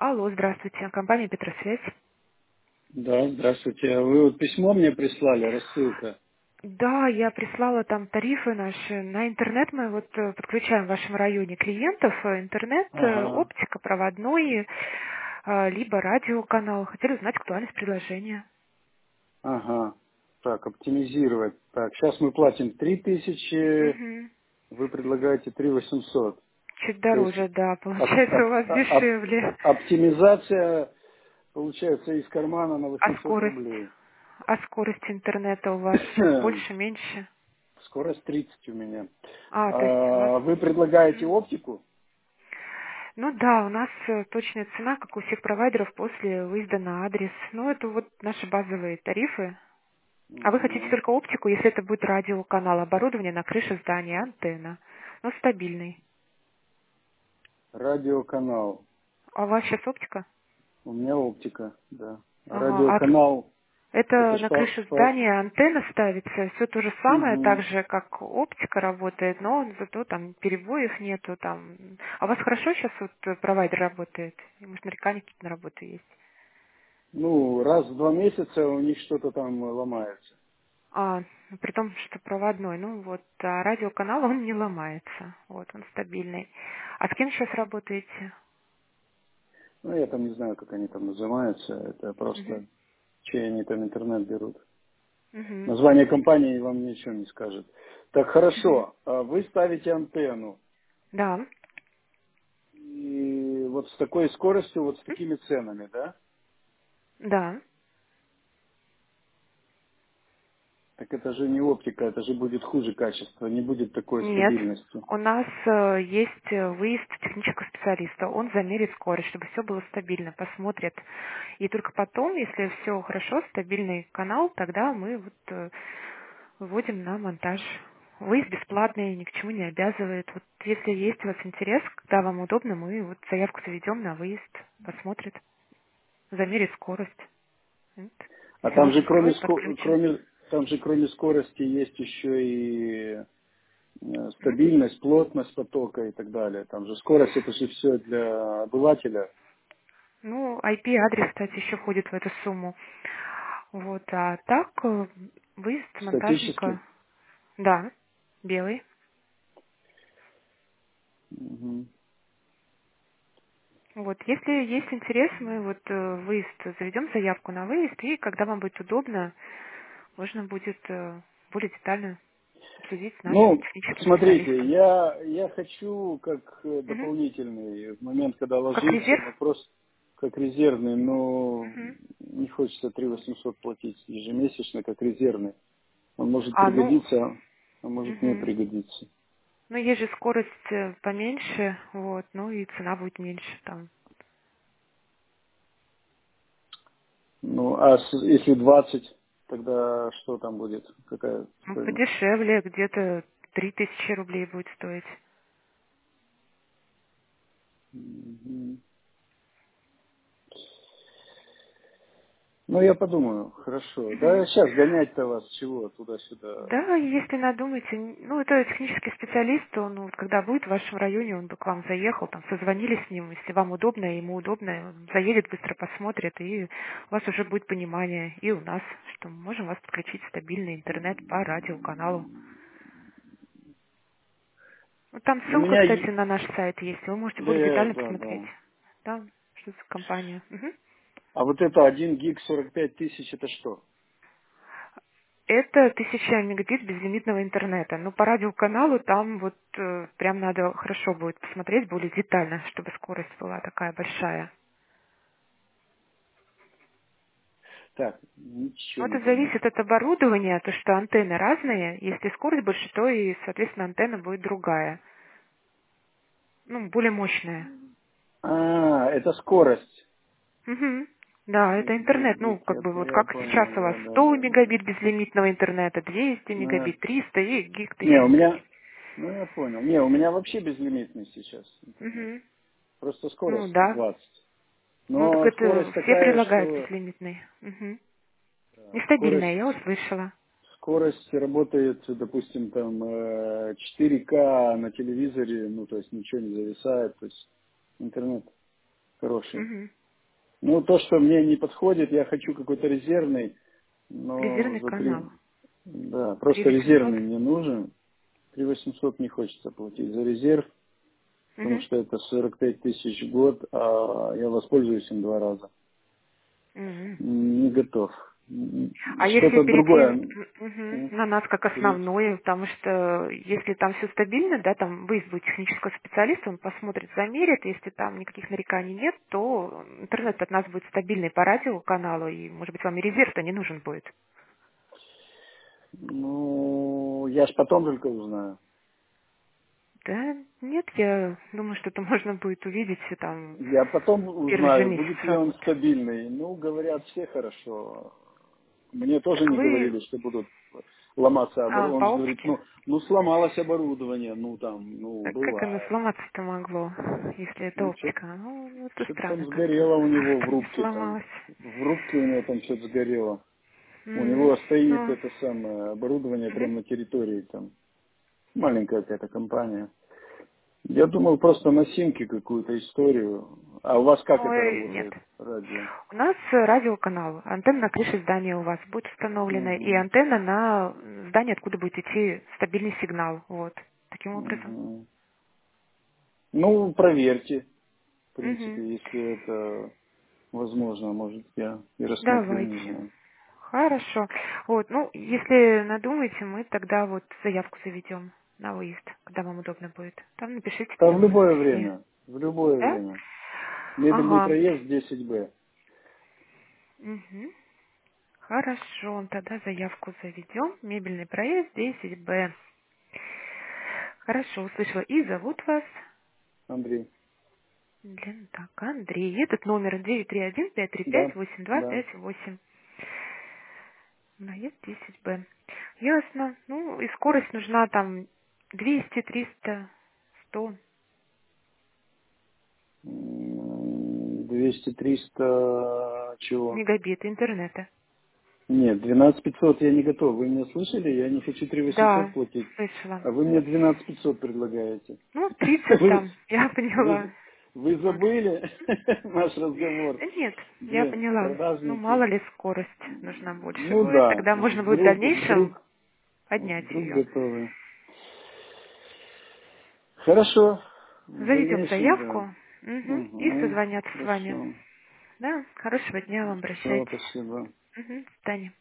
Алло, здравствуйте. Компания Петросвязь. Да, здравствуйте. Вы вот письмо мне прислали, рассылка. Да, я прислала там тарифы наши. На интернет мы вот подключаем в вашем районе клиентов. Интернет, Ага, оптика, проводной, либо радиоканал. Хотели узнать актуальность предложения. ага. Так, оптимизировать. Так, сейчас мы платим 3000, Мгм. вы предлагаете 3800. Чуть То есть дороже, да. Получается у вас дешевле. оптимизация получается из кармана на А 800 скорость? рублей. А скорость интернета у вас больше, меньше? Скорость 30 у меня. То есть у вас... Вы предлагаете оптику? Ну да, у нас точная цена, как у всех провайдеров, после выезда на адрес. Ну, это вот наши базовые тарифы. А вы хотите Мгм. только оптику, если это будет радиоканал, оборудование на крыше здания, антенна. Ну, стабильный. Радиоканал. А у вас сейчас оптика? У меня оптика, да. Ага. Радиоканал. Это Это на что? крыше здания антенна ставится, все то же самое, так Мгм. же, как оптика работает, но зато там перебоев нету. Там. А у вас хорошо сейчас вот провайдер работает? Может, нарекания какие-то на работу есть? Ну, раз в 2 месяца у них что-то там ломается. При том, что проводной. Ну вот, а радиоканал, он не ломается. Вот, он стабильный. А с кем сейчас работаете? Ну, я там не знаю, как они там называются. Это Мгм. просто чей они там интернет берут. Мгм. Название компании вам ничего не скажет. Так, Мгм. хорошо. Вы ставите антенну. Да. И вот с такой скоростью, вот с М? такими ценами, да? Да. Так это же не оптика, это же будет хуже качество, не будет такой Нет. стабильности. У нас есть выезд технического специалиста. Он замерит скорость, чтобы все было стабильно, посмотрит. И только потом, если все хорошо, стабильный канал, тогда мы вот выводим на монтаж. Выезд бесплатный, ни к чему не обязывает. Вот если есть у вас интерес, когда вам удобно, мы вот заявку заведем на выезд, посмотрит, замерит скорость. Вот. А Если там вас же устроит, подключим. кроме скорости есть еще и стабильность, плотность потока и так далее. Там же скорость это же все для обывателя. Ну, IP-адрес, кстати, еще входит в эту сумму. Вот, а так, выезд монтажника, Статически. да, белый. Мгм. Вот, если есть интерес, мы вот выезд заведем заявку на выезд, и когда вам будет удобно, можно будет более детально обсудить с нашим Ну, техническим смотрите, специалистом. я хочу как Мгм. дополнительный в момент, когда Как ложиться, резерв? ну просто как резервный, но Мгм. не хочется 3 800 платить ежемесячно как резервный. Он может Ну, пригодиться, а может не мгм. пригодиться. Ну, есть же скорость поменьше, вот, ну и цена будет меньше там. Ну, а если 20, тогда что там будет? Какая Ну, стоимость? подешевле, где-то 3000 рублей будет стоить. Мгм. Ну, я подумаю, хорошо. Да, Мгм. сейчас гонять-то вас чего туда-сюда. Да, если надумаете, ну, это технический специалист, он вот, когда будет в вашем районе, он бы к вам заехал, там, созвонились с ним, если вам удобно, ему удобно, он заедет, быстро посмотрит, и у вас уже будет понимание, и у нас, что мы можем вас подключить в стабильный интернет по радиоканалу. Ну, там У ссылка, меня... кстати, на наш сайт есть, вы можете более Да, детально да, посмотреть. да. Да, что за компания. Мгм. А вот это 1 гиг 45 тысяч, это что? Это 1000 мегабит безлимитного интернета. Но по радиоканалу там вот прям надо хорошо будет посмотреть более детально, чтобы скорость была такая большая. Так, ничего Но не это понял. зависит от оборудования, то что антенны разные. Если скорость больше, то и, соответственно, антенна будет другая. Ну, более мощная. Это скорость. Мгм. Да, это интернет. Ну, Гиг. как бы вот Я как сейчас понял, у вас да, да, 100 да, да. мегабит безлимитного интернета, 200 Ну, мегабит, 300 и гиг не, у 1000 меня... мегабит. Ну, я понял. Не, у меня вообще безлимитный сейчас интернет. Мгм. Просто Ну, скорость да. 20. Ну, так Но это скорость все такая, предлагают что безлимитный. Мгм. Нестабильная, я скорость услышала. скорость работает, допустим, там 4К на телевизоре, ну, то есть ничего не зависает, то есть интернет. хороший. Угу. Ну, то, что мне не подходит, я хочу какой-то резервный, но Резервный за канал. 3, да, Три просто восемьсот. резервный мне нужен. 3800 не хочется платить за резерв, потому Угу. что это 45 тысяч в год, а я воспользуюсь им 2 раза. Угу. Не готов. А если Что-то перейти другое. на нас как основное, потому что если там все стабильно, да, там выезд будет технического специалиста, он посмотрит, замерит, если там никаких нареканий нет, то интернет от нас будет стабильный по радиоканалу, и, может быть, вам и резерв-то не нужен будет. Ну, я ж потом только узнаю. Да, нет, я думаю, что это можно будет увидеть там Я потом в первый же узнаю, месяц будет ли он работы. стабильный. Ну, говорят, все хорошо. Мне тоже Так не вы говорили, что будут ломаться по оборудование. Он же говорит, оптике? ну сломалось оборудование, ну там, ну Так как оно бывает. сломаться-то могло, если это Ну, оптика? Ну, это что-то там странно как-то. сгорело у него в Как-то не рубке там. сломалось. В рубке у него там что-то сгорело. У М, него стоит Ну, это самое оборудование мгм. прямо на территории там. Маленькая какая-то компания. Я думал просто на симке какую-то историю. А у вас как это Ой, нет. работает, радио? У нас радиоканал. Антенна на крыше здания у вас будет установлена, и Угу, антенна на здание, откуда будет идти стабильный сигнал. Вот. Таким образом. угу. Ну, проверьте, в Мгм. принципе, если это возможно, может, я и рассмотрю, не Давайте. знаю. Хорошо. Вот, ну, если надумаете, мы тогда вот заявку заведем на выезд, когда вам удобно будет. Там напишите Да, в телефон любое все. время, в любое Да? время. Мебельный Ага. проезд 10Б. Мгм. Хорошо, тогда заявку заведем. Мебельный проезд 10Б. Хорошо, услышала. И зовут вас Андрей. Так, Андрей. Этот номер Да, 931-535-8258. да. Проезд 10Б. Ясно. Ну, и скорость нужна там 200, 300, 100 200-300 чего? мегабит интернета. Нет, 12500 я не готов. Вы меня слышали? Я не хочу 3800 Да, платить. слышала. А вы мне 12500 предлагаете. Ну, 30 Вы, там, я вы, поняла. вы Вот. забыли наш разговор? Да нет, я Где поняла. Ну, мало продажники? ли скорость нужна больше Ну будет, да, тогда можно будет в вдруг, дальнейшем вдруг, поднять вдруг ее. готовы. Хорошо. В Заведем дальнейшем, да. заявку, и Угу. созвонятся с вами. Хорошо. Да, хорошего дня вам, Все, обращайтесь. спасибо. До свидания.